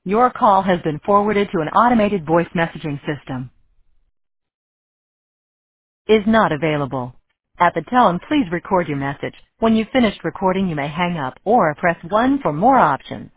Your call has been forwarded to an automated voice messaging system. Is not available. At the tone, please record your message. When you've finished recording, you may hang up or press 1 for more options.